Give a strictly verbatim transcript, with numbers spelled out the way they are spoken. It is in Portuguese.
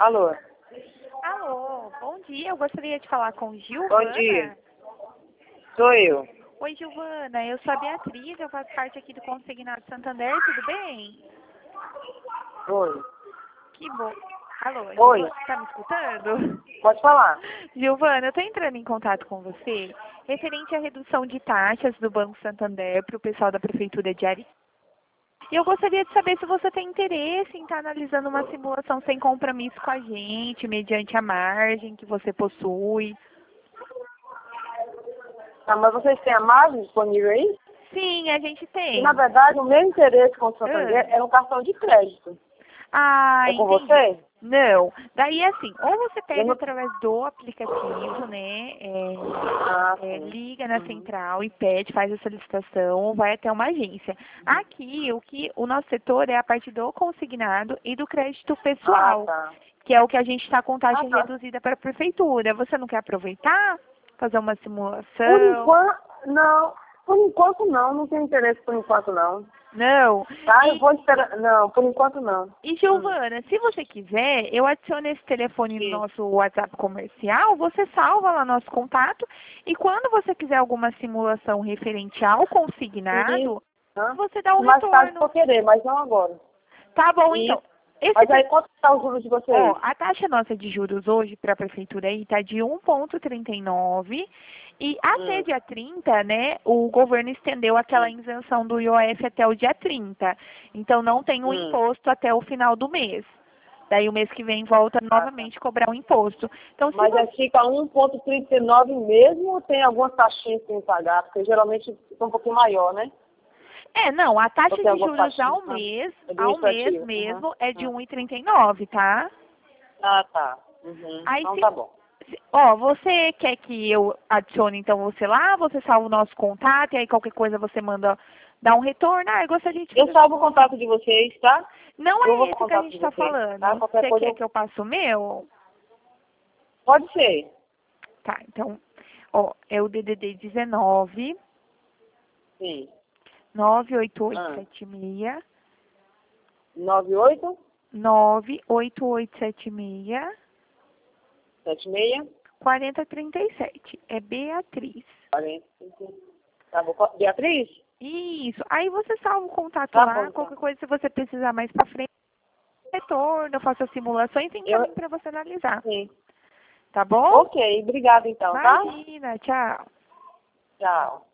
Alô? Alô, bom dia. Eu gostaria de falar com Gilvana. Bom dia. Sou eu. Oi, Gilvana. Eu sou a Beatriz, eu faço parte aqui do Consignado Santander, tudo bem? Oi. Que bom. Alô, Oi. Gilvana, tá me escutando? Pode falar. Gilvana, eu tô entrando em contato com você referente à redução de taxas do Banco Santander para o pessoal da Prefeitura de Ari. E eu gostaria de saber se você tem interesse em estar analisando uma simulação sem compromisso com a gente, mediante a margem que você possui. Tá, mas vocês têm a margem disponível aí? Sim, a gente E, tem. na verdade, o meu interesse com o Santander Ah. era um cartão de crédito. Ah, É com entendi. você? Não. Daí, assim, ou você Eu pega não... através do aplicativo, né? é, Ah, é, sim. liga na Uhum. central e pede, faz a solicitação, ou vai até uma agência. Aqui, o que o nosso setor é a parte do consignado e do crédito Ah, pessoal, tá. que é o que a gente está com taxa Ah, tá. reduzida para a prefeitura. Você não quer aproveitar? Fazer uma Por simulação? enquanto, não. Por enquanto, não. Não tenho interesse por enquanto, não. Não. Tá? Eu E, vou esperar. Não, por enquanto, não. e Hum. Giovana, se você quiser, eu adiciono esse telefone no Sim. nosso WhatsApp comercial, você salva lá nosso contato e quando você quiser alguma simulação referente ao Sim. consignado, Hã? você dá um Mais tarde retorno. vou querer, mas não agora. Tá bom, E, então. Esse mas aí te- quanto está os juros de vocês? Ó, a taxa nossa de juros hoje para a prefeitura aí está de um vírgula trinta e nove e até Hum, dia trinta, né, o governo estendeu aquela hum, isenção do I O F até o dia trinta. Então não tem o hum. imposto até o final do mês. Daí o mês que vem volta Ah, tá. novamente a cobrar o imposto. Então se Mas aí você... fica um vírgula trinta e nove mesmo ou tem algumas taxinhas que tem que pagar? Porque geralmente fica um pouquinho maior, né? É, não, a Ou taxa tem de alguma juros taxinha ao ah, mês, ao mês administrativa? Uhum. mesmo, é de Uhum. um vírgula trinta e nove, tá? Ah, tá. Uhum. Aí Então se tá bom. Se- Ó, você quer que eu adicione então você lá, você salva o nosso contato e aí qualquer coisa você manda dar um retorno? Ah, eu gostaria de Eu fazer salvo o simulação. contato de vocês, tá? Não Eu é vou esse com o que a contato gente de está vocês, tá? falando. Qualquer Você coisa quer eu... que eu passe o meu? Pode ser. Tá, então, ó, é o D D D dezenove, Sim. nove oito oito Ah. sete seis, nove oito nove oito oito sete seis, sete seis quatro zero três sete. É Beatriz. quarenta. Tá bom. Beatriz? Isso. Aí você salva o contato Tá bom, lá, então. qualquer coisa se você precisar mais pra frente. Retorno, eu faço as simulações e Eu... encaminho para você analisar. Sim. Tá bom? Ok, obrigada então, tá? Imagina, tchau. Tchau.